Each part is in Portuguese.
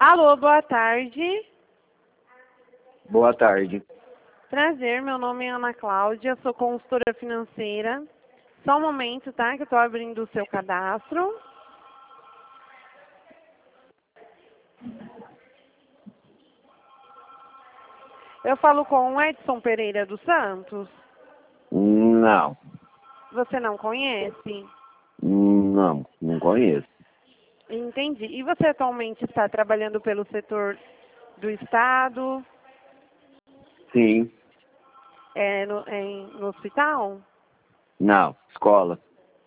Alô, boa tarde. Boa tarde. Prazer, meu nome é Ana Cláudia, sou consultora financeira. Só um momento, tá? Que eu estou abrindo o seu cadastro. Eu falo com o Edson Pereira dos Santos. Não, Você não conhece? não conheço. Entendi. E você atualmente está trabalhando pelo setor do Estado, Sim, no hospital? não, escola.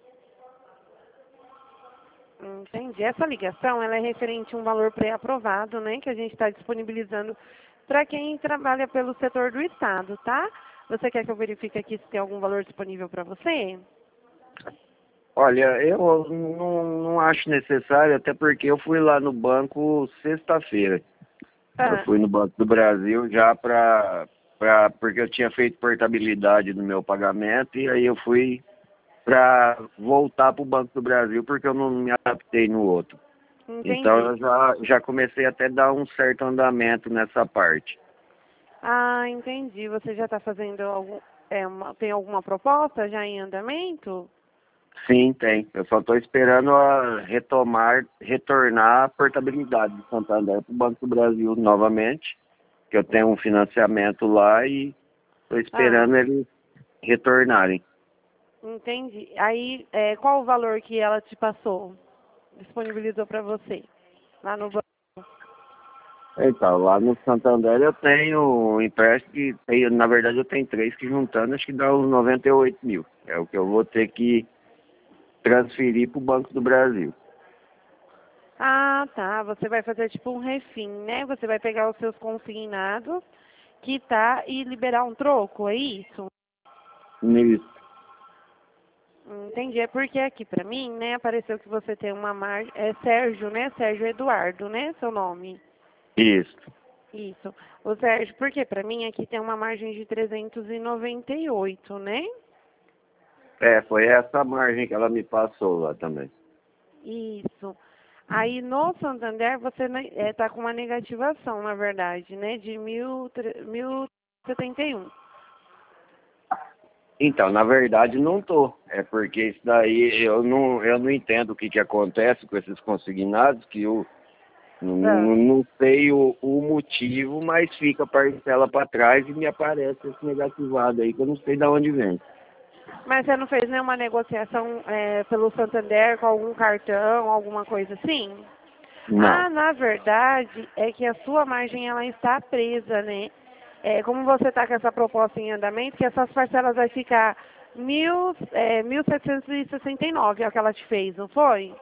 Entendi. Essa ligação ela é referente a um valor pré-aprovado, né, que a gente está disponibilizando para quem trabalha pelo setor do Estado, tá? Você quer que eu verifique aqui se tem algum valor disponível para você? Olha, eu não acho necessário, até porque eu fui lá no banco sexta-feira. Eu Ah, fui no Banco do Brasil já porque eu tinha feito portabilidade do meu pagamento e aí eu fui para voltar para o Banco do Brasil porque eu não me adaptei no outro. Então entendi. eu já comecei até a dar um certo andamento nessa parte. Ah, entendi. Você já está fazendo tem alguma proposta já em andamento? Sim, tem. Eu só estou esperando retornar a portabilidade do Santander para o Banco do Brasil novamente, que eu tenho um financiamento lá e estou Ah, esperando eles retornarem. entendi. Aí, qual o valor que ela te passou? Disponibilizou para você lá no banco? Então, lá no Santander eu tenho um empréstimo na verdade eu tenho três que juntando acho que dá uns 98 mil. É o que eu vou ter que transferir para o Banco do Brasil. Ah, tá. Você vai fazer tipo um refim, né? Você vai pegar os seus consignados, quitar e liberar um troco, é isso? Isso. Entendi. É porque aqui pra mim, né, apareceu que você tem uma margem. É Sérgio, né? Sérgio Eduardo, né? Seu nome. Isso. Isso. O Sérgio, porque pra mim aqui tem uma margem de 398, né? É, foi essa margem que ela me passou lá também. Isso. Aí no Santander você está com uma negativação, na verdade, né? De 1.071. Então, na verdade, não tô. É porque isso daí eu não entendo o que acontece com esses consignados, que eu Ah. não sei o motivo, mas fica a parcela para trás e me aparece esse negativado aí, que eu não sei de onde vem. Mas você não fez nenhuma negociação pelo Santander com algum cartão, alguma coisa assim? Não. Ah, na verdade, é que a sua margem ela está presa, né? Como você está com essa proposta em andamento, que essas parcelas vai ficar 1.769, é o que ela te fez, não foi?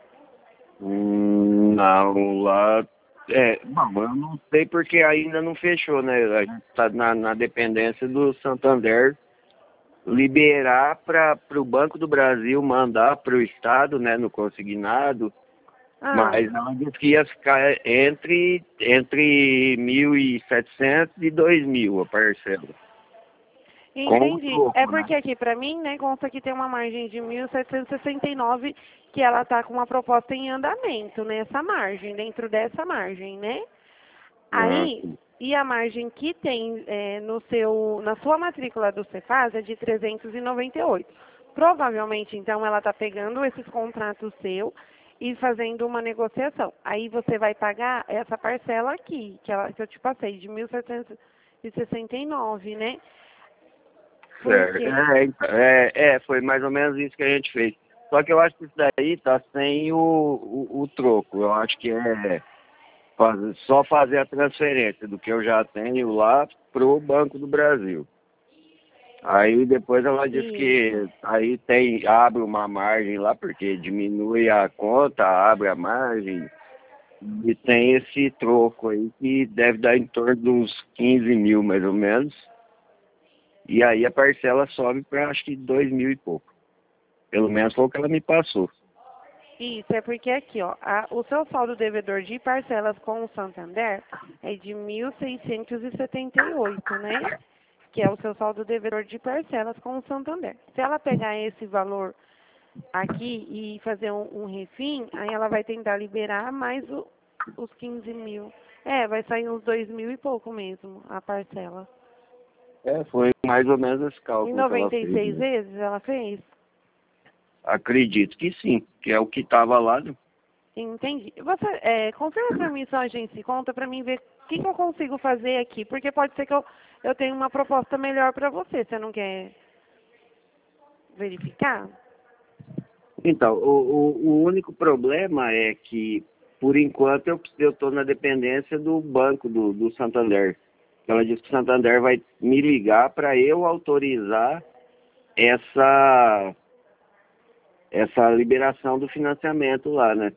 Não, lá. Bom, eu não sei porque ainda não fechou, né? A gente está na dependência do Santander liberar para o Banco do Brasil mandar para o Estado, né, no consignado, Ah, mas ela disse que ia ficar entre 1.700 e 2.000 a parcela, com o entendi. É troco, né? porque aqui para mim, né, consta que tem uma margem de 1.769 que ela está com uma proposta em andamento nessa margem, dentro dessa margem, né? Ah, Aí, sim. e a margem que tem na sua matrícula do Cefaz é de 398. Provavelmente, então, ela está pegando esses contratos seu e fazendo uma negociação. Aí você vai pagar essa parcela aqui, que eu te passei, de 1.769, né? Certo. Porque, Foi mais ou menos isso que a gente fez. Só que eu acho que isso daí tá sem o troco. Eu acho que é só fazer a transferência do que eu já tenho lá pro Banco do Brasil. Aí depois ela diz isso. que aí abre uma margem lá, porque diminui a conta, abre a margem, e tem esse troco aí que deve dar em torno de uns 15 mil mais ou menos. E aí a parcela sobe para acho que 2.000 e pouco. Pelo menos foi o que ela me passou. Isso, é porque aqui, ó, o seu saldo devedor de parcelas com o Santander é de 1.678, né? Que é o seu saldo devedor de parcelas com o Santander. Se ela pegar esse valor aqui e fazer um refim, aí ela vai tentar liberar mais os 15 mil. É, vai sair uns 2 mil e pouco mesmo, a parcela. Foi mais ou menos esse Em cálculo que ela 96 fez, né? vezes ela fez? Acredito que sim, que é o que estava lá, né? Entendi. Você, confirma pra mim sua agência e conta pra mim ver o que eu consigo fazer aqui, porque pode ser que eu tenha uma proposta melhor pra você. Você não quer verificar? Então, o único problema é que, por enquanto, eu estou na dependência do banco do Santander. Ela disse que o Santander vai me ligar para eu autorizar essa liberação do financiamento lá, né?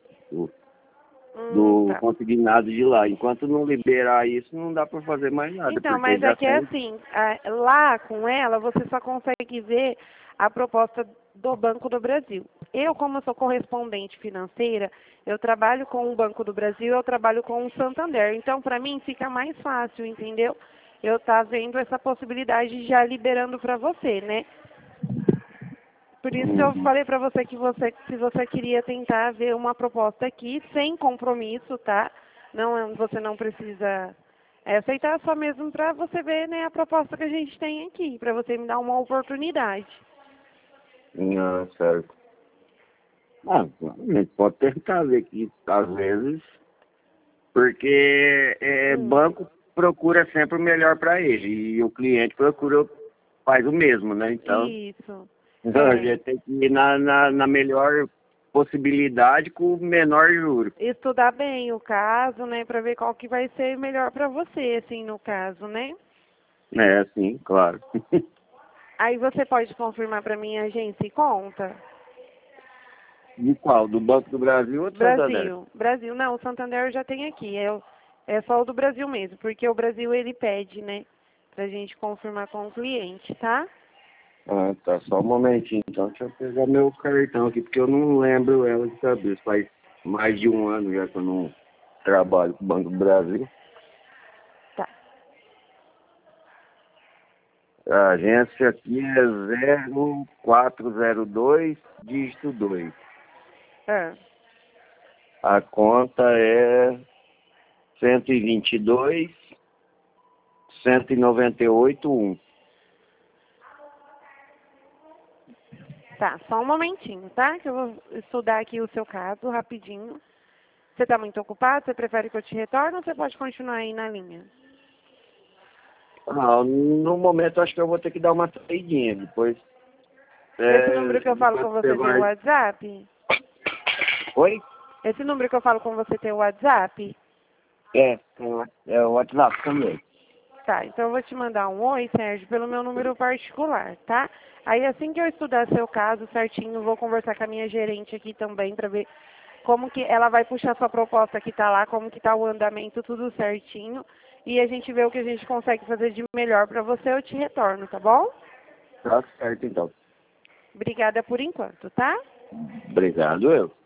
Do Tá. consignado de lá. Enquanto não liberar isso, não dá para fazer mais nada, Então, porque mas é já que é tem... assim, lá com ela você só consegue ver a proposta do Banco do Brasil. Eu, como eu sou correspondente financeira, eu trabalho com o Banco do Brasil, eu trabalho com o Santander. Então, para mim, fica mais fácil, entendeu? Eu tá vendo essa possibilidade de já liberando para você, né? Por isso que eu Uhum. falei para você que se você queria tentar ver uma proposta aqui, sem compromisso, tá? Não, você não precisa aceitar, só mesmo para você ver, né, a proposta que a gente tem aqui, para você me dar uma oportunidade. Não, certo. Ah, a gente pode tentar ver que, às vezes, porque Hum, banco procura sempre o melhor para ele e o cliente faz o mesmo, né? Então, isso. a É, gente tem que ir na melhor possibilidade com o menor juro. estudar bem o caso, né, para ver qual que vai ser melhor para você, assim, no caso, né? É, sim, claro. Aí você pode confirmar para mim a agência e conta? De qual? Do Banco do Brasil ou do Santander? Brasil, não, o Santander eu já tem aqui, é só o do Brasil mesmo, porque o Brasil ele pede, né, pra gente confirmar com o cliente, tá? Ah, tá, só um momentinho. Então, deixa eu pegar meu cartão aqui, porque eu não lembro ela de cabeça. Faz mais de um ano já que eu não trabalho com o Banco do Brasil. Tá. A agência aqui é 0402, dígito 2. Ah, A conta é 122, 198,1. tá, só um momentinho, tá? Que eu vou estudar aqui o seu caso rapidinho. Você tá muito ocupado? Você prefere que eu te retorne ou você pode continuar aí na linha? Ah, no momento acho que eu vou ter que dar uma saidinha. Esse número que eu falo Depois com você você tem o vai... WhatsApp? Oi? Esse número que eu falo com você tem o WhatsApp? É o WhatsApp também. Tá, então eu vou te mandar um oi, Sérgio, pelo meu número particular, tá? Aí assim que eu estudar seu caso certinho, eu vou conversar com a minha gerente aqui também para ver como que ela vai puxar sua proposta que tá lá, como que tá o andamento, tudo certinho. E a gente vê o que a gente consegue fazer de melhor para você, eu te retorno, tá bom? Tá certo, então. Obrigada por enquanto, tá? Obrigado, eu.